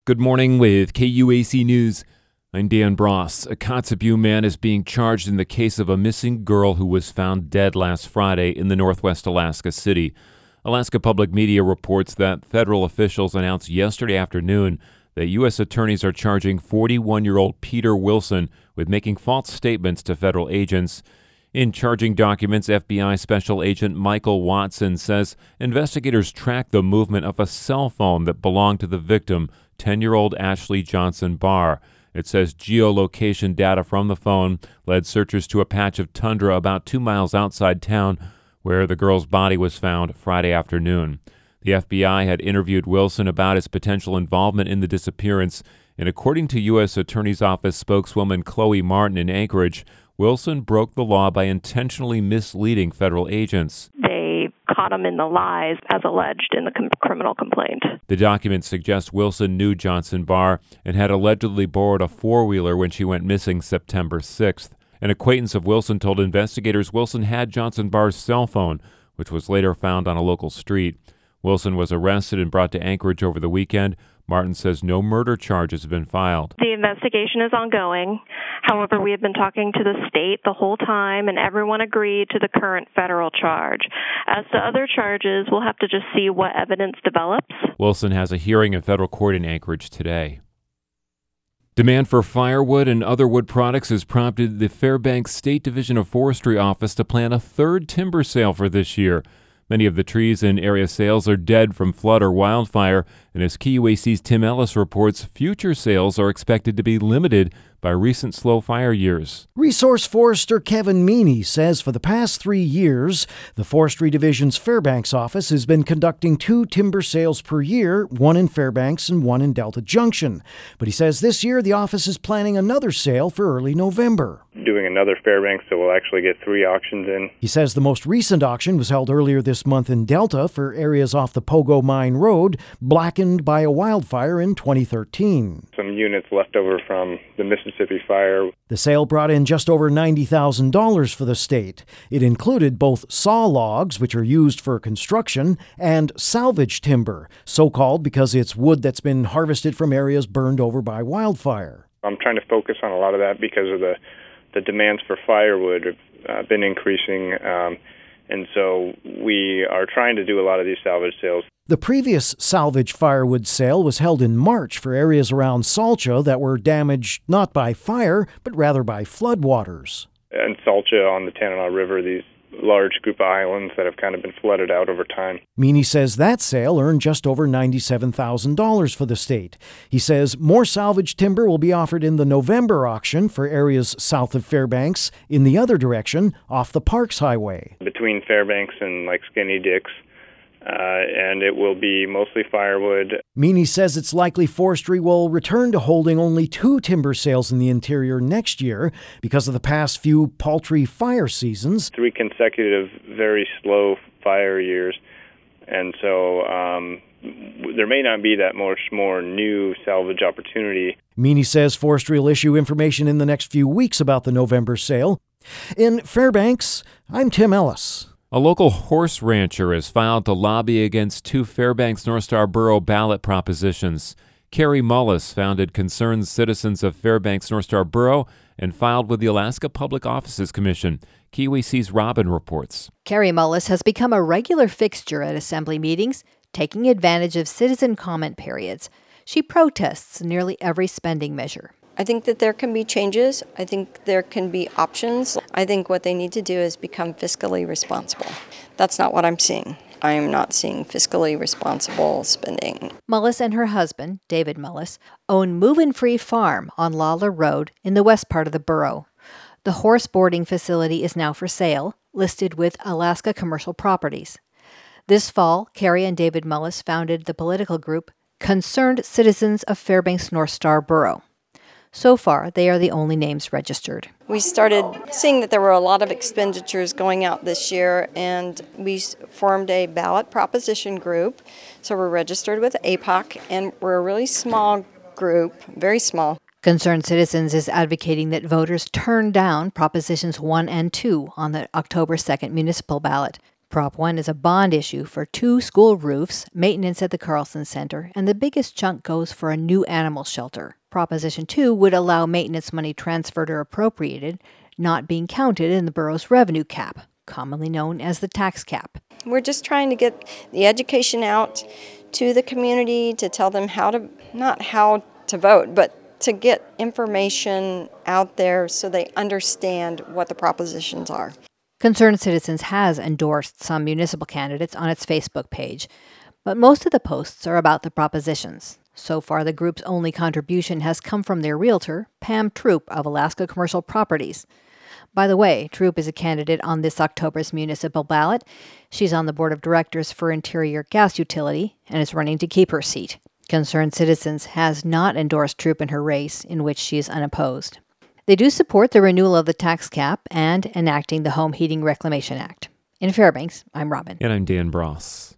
Good morning with KUAC News. I'm Dan Bross. A Kotzebue man is being charged in the case of a missing girl who was found dead last Friday in the northwest Alaska city. Alaska Public Media reports that federal officials announced yesterday afternoon that U.S. attorneys are charging 41-year-old Peter Wilson with making false statements to federal agents. In charging documents, FBI Special Agent Michael Watson says investigators tracked the movement of a cell phone that belonged to the victim, 10-year-old Ashley Johnson Barr. It says geolocation data from the phone led searchers to a patch of tundra about 2 miles outside town where the girl's body was found Friday afternoon. The FBI had interviewed Wilson about his potential involvement in the disappearance, and according to U.S. Attorney's Office spokeswoman Chloe Martin in Anchorage, Wilson broke the law by intentionally misleading federal agents. They caught him in the lies as alleged in the criminal complaint. The document suggests Wilson knew Johnson Barr and had allegedly borrowed a four-wheeler when she went missing September 6th. An acquaintance of Wilson told investigators Wilson had Johnson Barr's cell phone, which was later found on a local street. Wilson was arrested and brought to Anchorage over the weekend. Martin says no murder charges have been filed. The investigation is ongoing. However, we have been talking to the state the whole time, and everyone agreed to the current federal charge. As to other charges, we'll have to just see what evidence develops. Wilson has a hearing in federal court in Anchorage today. Demand for firewood and other wood products has prompted the Fairbanks State Division of Forestry office to plan a third timber sale for this year. Many of the trees in area sales are dead from flood or wildfire, and as KUAC's Tim Ellis reports, future sales are expected to be limited by recent slow fire years. Resource forester Kevin Meany says for the past 3 years, the Forestry Division's Fairbanks office has been conducting 2 timber sales per year, one in Fairbanks and one in Delta Junction. But he says this year the office is planning another sale for early November. Doing another Fairbanks, so we'll actually get 3 auctions in. He says the most recent auction was held earlier this month in Delta for areas off the Pogo Mine Road, blackened by a wildfire in 2013. Some units left over from the Mississippi fire. The sale brought in just over $90,000 for the state. It included both saw logs, which are used for construction, and salvage timber, so-called because it's wood that's been harvested from areas burned over by wildfire. I'm trying to focus on a lot of that because of the demands for firewood have been increasing, and so we are trying to do a lot of these salvage sales. The previous salvage firewood sale was held in March for areas around Salcha that were damaged not by fire, but rather by floodwaters. And Salcha on the Tanana River, these large group of islands that have kind of been flooded out over time. Meany says that sale earned just over $97,000 for the state. He says more salvage timber will be offered in the November auction for areas south of Fairbanks, in the other direction, off the Parks Highway. Between Fairbanks and like Skinny Dix, and it will be mostly firewood. Meany says it's likely forestry will return to holding only 2 timber sales in the interior next year because of the past few paltry fire seasons. 3 consecutive, very slow fire years, and so there may not be that much more new salvage opportunity. Meany says forestry will issue information in the next few weeks about the November sale. In Fairbanks, I'm Tim Ellis. A local horse rancher has filed to lobby against 2 Fairbanks North Star Borough ballot propositions. Carrie Mullis founded Concerned Citizens of Fairbanks North Star Borough and filed with the Alaska Public Offices Commission. KUAC's Robin reports. Carrie Mullis has become a regular fixture at assembly meetings, taking advantage of citizen comment periods. She protests nearly every spending measure. I think that there can be changes. I think there can be options. I think what they need to do is become fiscally responsible. That's not what I'm seeing. I am not seeing fiscally responsible spending. Mullis and her husband, David Mullis, own Move-In Free Farm on Lawler Road in the west part of the borough. The horse boarding facility is now for sale, listed with Alaska Commercial Properties. This fall, Carrie and David Mullis founded the political group Concerned Citizens of Fairbanks North Star Borough. So far, they are the only names registered. We started seeing that there were a lot of expenditures going out this year, and we formed a ballot proposition group. So we're registered with APOC, and we're a really small group, very small. Concerned Citizens is advocating that voters turn down Propositions 1 and 2 on the October 2nd municipal ballot. Prop 1 is a bond issue for 2 school roofs, maintenance at the Carlson Center, and the biggest chunk goes for a new animal shelter. Proposition 2 would allow maintenance money transferred or appropriated, not being counted in the borough's revenue cap, commonly known as the tax cap. We're just trying to get the education out to the community to tell them not how to vote, but to get information out there so they understand what the propositions are. Concerned Citizens has endorsed some municipal candidates on its Facebook page, but most of the posts are about the propositions. So far, the group's only contribution has come from their realtor, Pam Troop of Alaska Commercial Properties. By the way, Troop is a candidate on this October's municipal ballot. She's on the board of directors for Interior Gas Utility and is running to keep her seat. Concerned Citizens has not endorsed Troop in her race, in which she is unopposed. They do support the renewal of the tax cap and enacting the Home Heating Reclamation Act. In Fairbanks, I'm Robin. And I'm Dan Bross.